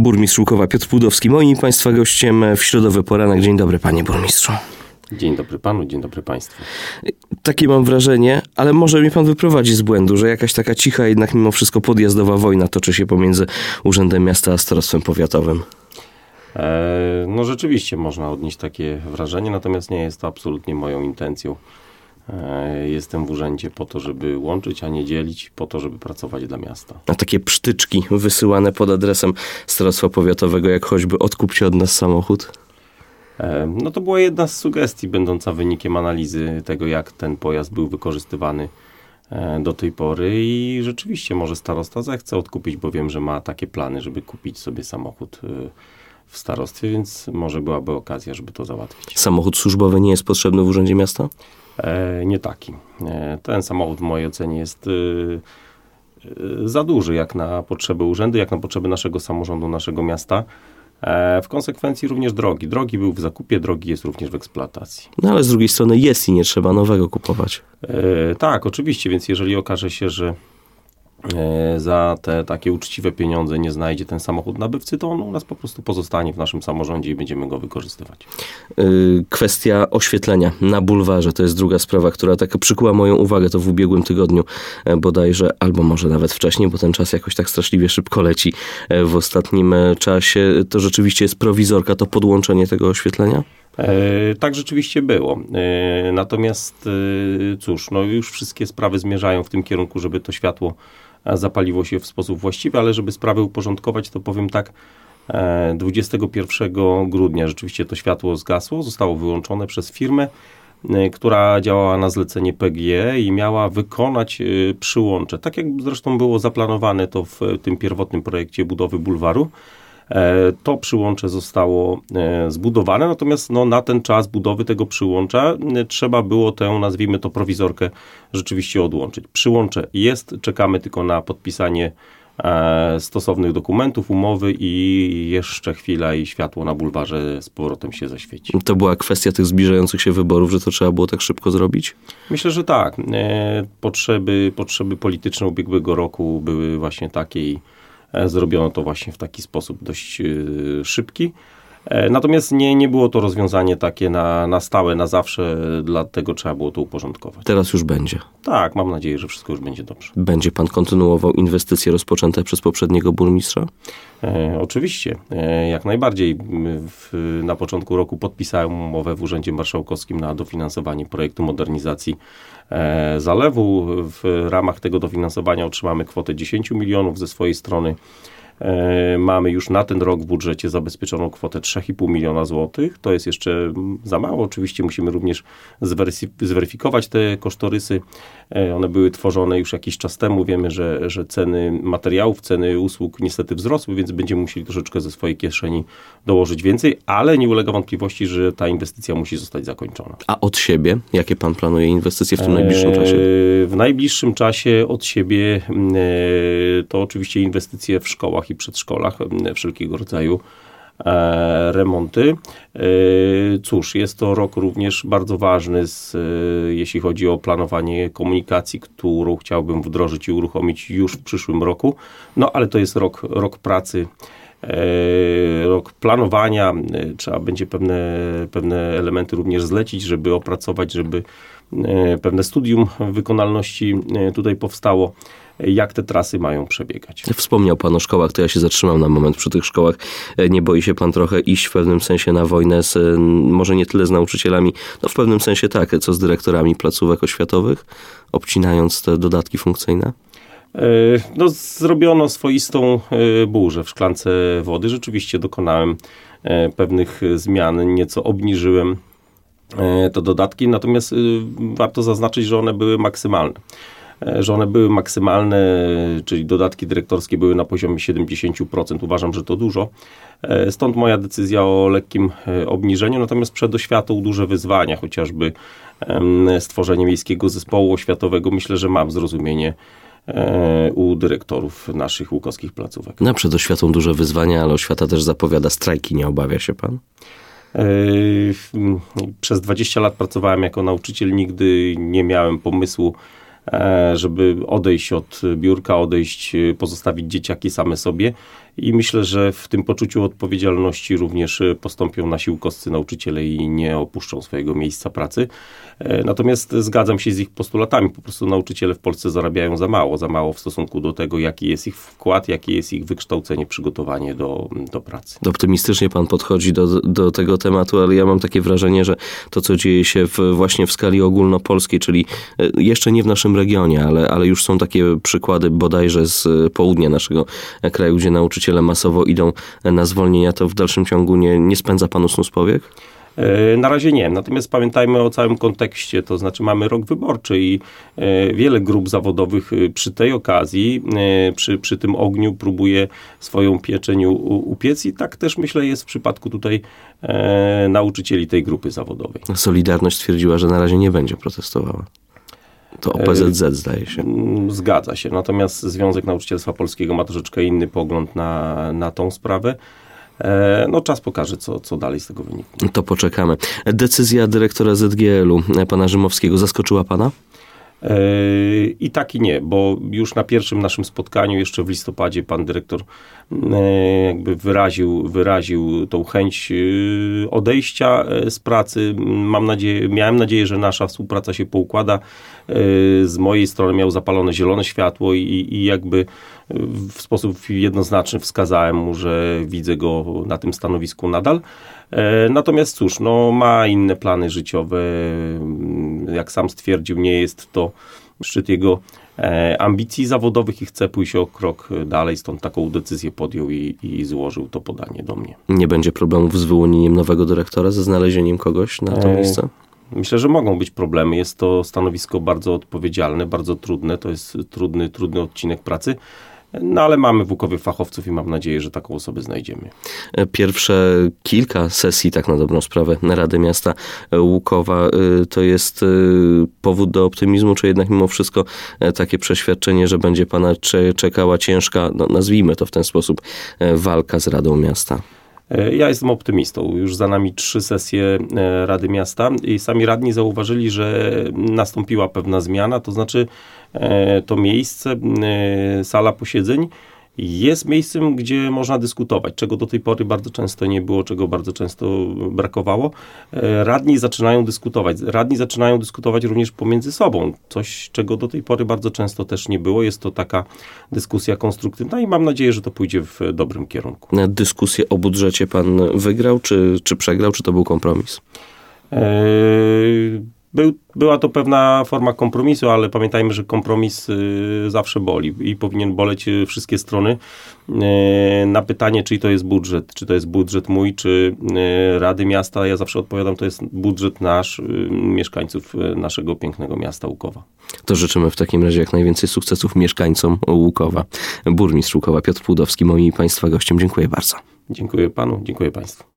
Burmistrz Łukowa Piotr Pudowski, moim i Państwa gościem w środowy poranek. Dzień dobry, panie burmistrzu. Dzień dobry panu, dzień dobry państwu. Takie mam wrażenie, ale może mnie pan wyprowadzi z błędu, że jakaś taka cicha, jednak mimo wszystko podjazdowa wojna toczy się pomiędzy Urzędem Miasta a Starostwem Powiatowym. No rzeczywiście można odnieść takie wrażenie, natomiast nie jest to absolutnie moją intencją. Jestem w urzędzie po to, żeby łączyć, a nie dzielić, po to, żeby pracować dla miasta. A takie psztyczki wysyłane pod adresem Starostwa Powiatowego, jak choćby odkupcie od nas samochód? No to była jedna z sugestii, będąca wynikiem analizy tego, jak ten pojazd był wykorzystywany do tej pory i rzeczywiście może starosta zechce odkupić, bo wiem, że ma takie plany, żeby kupić sobie samochód w starostwie, więc może byłaby okazja, żeby to załatwić. Samochód służbowy nie jest potrzebny w Urzędzie Miasta? Nie taki. Ten samochód w mojej ocenie jest za duży jak na potrzeby urzędu, jak na potrzeby naszego samorządu, naszego miasta. W konsekwencji również drogi. Drogi był w zakupie, drogi jest również w eksploatacji. No ale z drugiej strony jest i nie trzeba nowego kupować. Tak, oczywiście, więc jeżeli okaże się, że za te takie uczciwe pieniądze nie znajdzie ten samochód nabywcy, to on u nas po prostu pozostanie w naszym samorządzie i będziemy go wykorzystywać. Kwestia oświetlenia na bulwarze to jest druga sprawa, która tak przykuła moją uwagę. To w ubiegłym tygodniu bodajże, albo może nawet wcześniej, bo ten czas jakoś tak straszliwie szybko leci w ostatnim czasie. To rzeczywiście jest prowizorka, to podłączenie tego oświetlenia? Tak rzeczywiście było. Natomiast cóż, no już wszystkie sprawy zmierzają w tym kierunku, żeby to światło zapaliło się w sposób właściwy, ale żeby sprawy uporządkować, to powiem tak, 21 grudnia rzeczywiście to światło zgasło, zostało wyłączone przez firmę, która działała na zlecenie PGE i miała wykonać przyłącze. Tak jak zresztą było zaplanowane to w tym pierwotnym projekcie budowy bulwaru. To przyłącze zostało zbudowane, natomiast na ten czas budowy tego przyłącza trzeba było tę, nazwijmy to, prowizorkę rzeczywiście odłączyć. Przyłącze jest, czekamy tylko na podpisanie stosownych dokumentów, umowy i jeszcze chwila i światło na bulwarze z powrotem się zaświeci. To była kwestia tych zbliżających się wyborów, że to trzeba było tak szybko zrobić? Myślę, że tak. Potrzeby polityczne ubiegłego roku były właśnie takie i zrobiono to właśnie w taki sposób dość szybki. Natomiast nie było to rozwiązanie takie na stałe, na zawsze, dlatego trzeba było to uporządkować. Teraz już będzie. Tak, mam nadzieję, że wszystko już będzie dobrze. Będzie pan kontynuował inwestycje rozpoczęte przez poprzedniego burmistrza? Oczywiście, jak najbardziej. Na początku roku podpisałem umowę w Urzędzie Marszałkowskim na dofinansowanie projektu modernizacji zalewu. W ramach tego dofinansowania otrzymamy kwotę 10 milionów ze swojej strony. Mamy już na ten rok w budżecie zabezpieczoną kwotę 3,5 miliona złotych. To jest jeszcze za mało. Oczywiście musimy również zweryfikować te kosztorysy. One były tworzone już jakiś czas temu. Wiemy, że ceny materiałów, ceny usług niestety wzrosły, więc będziemy musieli troszeczkę ze swojej kieszeni dołożyć więcej, ale nie ulega wątpliwości, że ta inwestycja musi zostać zakończona. A od siebie? Jakie pan planuje inwestycje w tym najbliższym czasie? W najbliższym czasie od siebie to oczywiście inwestycje w szkołach i przedszkolach, wszelkiego rodzaju remonty. Cóż, jest to rok również bardzo ważny, jeśli chodzi o planowanie komunikacji, którą chciałbym wdrożyć i uruchomić już w przyszłym roku. No ale to jest rok pracy, rok planowania. Trzeba będzie pewne elementy również zlecić, żeby opracować, żeby pewne studium wykonalności tutaj powstało. Jak te trasy mają przebiegać. Wspomniał pan o szkołach, to ja się zatrzymam na moment przy tych szkołach. Nie boi się pan trochę iść w pewnym sensie na wojnę może nie tyle z nauczycielami, w pewnym sensie tak, co z dyrektorami placówek oświatowych, obcinając te dodatki funkcyjne? Zrobiono swoistą burzę w szklance wody. Rzeczywiście dokonałem pewnych zmian, nieco obniżyłem te dodatki, natomiast warto zaznaczyć, że one były maksymalne. Czyli dodatki dyrektorskie były na poziomie 70%. Uważam, że to dużo. Stąd moja decyzja o lekkim obniżeniu. Natomiast przed oświatą duże wyzwania, chociażby stworzenie miejskiego zespołu oświatowego. Myślę, że mam zrozumienie u dyrektorów naszych łukowskich placówek. Przed oświatą duże wyzwania, ale oświata też zapowiada strajki. Nie obawia się pan? Przez 20 lat pracowałem jako nauczyciel. Nigdy nie miałem pomysłu, żeby odejść od biurka, pozostawić dzieciaki same sobie. I myślę, że w tym poczuciu odpowiedzialności również postąpią nasi ukoscy nauczyciele i nie opuszczą swojego miejsca pracy. Natomiast zgadzam się z ich postulatami. Po prostu nauczyciele w Polsce zarabiają za mało w stosunku do tego, jaki jest ich wkład, jakie jest ich wykształcenie, przygotowanie do pracy. Optymistycznie pan podchodzi do tego tematu, ale ja mam takie wrażenie, że to, co dzieje się właśnie w skali ogólnopolskiej, czyli jeszcze nie w naszym regionie, ale już są takie przykłady bodajże z południa naszego kraju, gdzie nauczyciele masowo idą na zwolnienia, to w dalszym ciągu nie spędza panu snu z powiek? Na razie nie. Natomiast pamiętajmy o całym kontekście, to znaczy mamy rok wyborczy i wiele grup zawodowych przy tej okazji, przy tym ogniu próbuje swoją pieczeń upiec i tak też myślę jest w przypadku tutaj nauczycieli tej grupy zawodowej. Solidarność stwierdziła, że na razie nie będzie protestowała. To OPZZ zdaje się. Zgadza się. Natomiast Związek Nauczycielstwa Polskiego ma troszeczkę inny pogląd na tą sprawę. Czas pokaże, co dalej z tego wyniknie. To poczekamy. Decyzja dyrektora ZGL-u, pana Rzymowskiego, zaskoczyła pana? I tak i nie, bo już na pierwszym naszym spotkaniu, jeszcze w listopadzie, pan dyrektor jakby wyraził tą chęć odejścia z pracy. Miałem nadzieję, że nasza współpraca się poukłada. Z mojej strony miał zapalone zielone światło i jakby w sposób jednoznaczny wskazałem mu, że widzę go na tym stanowisku nadal. Natomiast cóż, ma inne plany życiowe. Jak sam stwierdził, nie jest to szczyt jego ambicji zawodowych i chce pójść o krok dalej, stąd taką decyzję podjął i złożył to podanie do mnie. Nie będzie problemów z wyłonieniem nowego dyrektora, ze znalezieniem kogoś na to miejsce? Myślę, że mogą być problemy. Jest to stanowisko bardzo odpowiedzialne, bardzo trudne. To jest trudny odcinek pracy. Ale mamy w Łukowie fachowców i mam nadzieję, że taką osobę znajdziemy. Pierwsze kilka sesji, tak na dobrą sprawę, Rady Miasta Łukowa, to jest powód do optymizmu, czy jednak mimo wszystko takie przeświadczenie, że będzie pana czekała ciężka, nazwijmy to w ten sposób, walka z Radą Miasta? Ja jestem optymistą. Już za nami 3 sesje Rady Miasta i sami radni zauważyli, że nastąpiła pewna zmiana, to znaczy to miejsce, sala posiedzeń jest miejscem, gdzie można dyskutować, czego do tej pory bardzo często nie było, czego bardzo często brakowało. Radni zaczynają dyskutować również pomiędzy sobą, coś, czego do tej pory bardzo często też nie było. Jest to taka dyskusja konstruktywna i mam nadzieję, że to pójdzie w dobrym kierunku. Dyskusję o budżecie pan wygrał, czy przegrał, czy to był kompromis? Była to pewna forma kompromisu, ale pamiętajmy, że kompromis zawsze boli i powinien boleć wszystkie strony. Na pytanie, czy to jest budżet mój, czy Rady Miasta, ja zawsze odpowiadam, to jest budżet nasz, mieszkańców naszego pięknego miasta Łukowa. To życzymy w takim razie jak najwięcej sukcesów mieszkańcom Łukowa. Burmistrz Łukowa Piotr Płudowski, moim i państwa gościem. Dziękuję bardzo. Dziękuję panu, dziękuję państwu.